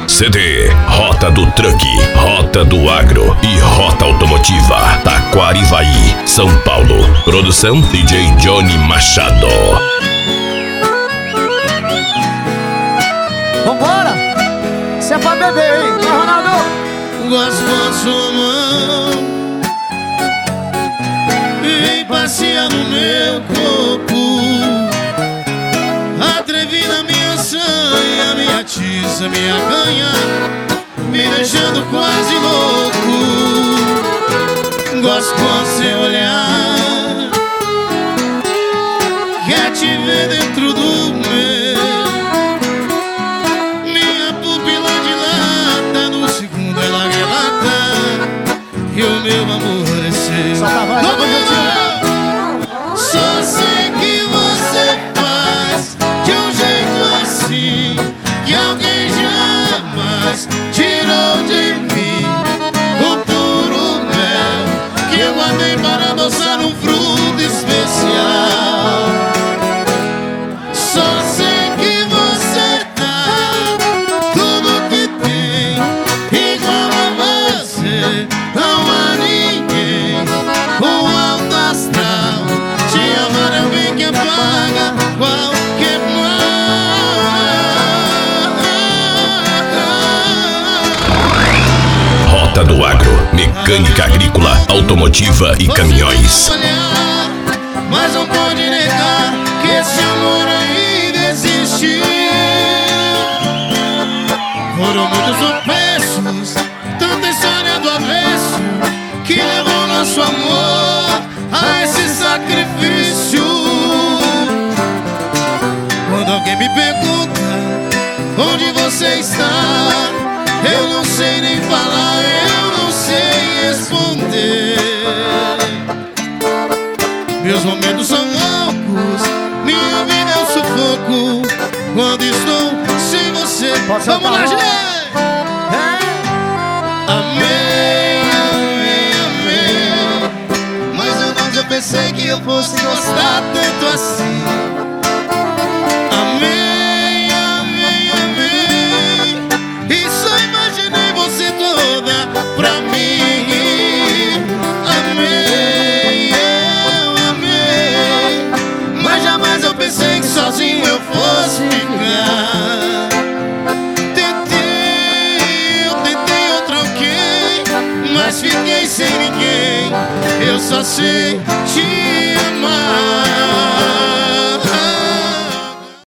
CD, Rota do Truck, Rota do Agro e Rota Automotiva, Taquarivaí, São Paulo. Produção DJ Johnny Machado. Vambora! Isso é pra beber, hein? Vai, Ronaldo! Gosto da sua mão, vem passear no meu corpo, atrevida minha sanha, me atiça, me acanha, me deixando quase louco. Gosto do seu olhar, quer te ver dentro do meu. Minha pupila dilata, no segundo ela relata, e o meu amor é seu. Solta a voz, Só sei que você faz de um jeito assim que alguém jamais tirou de mim o puro mel que eu guardei para adoçar um fruto especial. Só sei que você dá tudo que tem, igual a você não há ninguém com alto astral. Te amar é o bem que apaga qualquer mal. Rota do Agro, mecânica agrícola, automotiva e caminhões. Mas não pode negar que esse amor ainda existe. Foram muitos tropeços, tanta história do avesso que levou nosso amor a esse sacrifício. Quando alguém me pergunta onde você está, eu não sei nem falar, eu não sei responder. Meus momentos são loucos, minha vida é um sufoco quando estou sem você. Vamos lá, gente! Amei, amei, amei, mas eu nunca pensei que eu fosse gostar tanto assim. Amei, amei, amei, e só imaginei você toda pra mim. Amei, eu amei, mas jamais eu pensei que sozinho eu fosse ficar. Tentei, eu tentei, eu troquei, mas fiquei sem ninguém. Eu só sei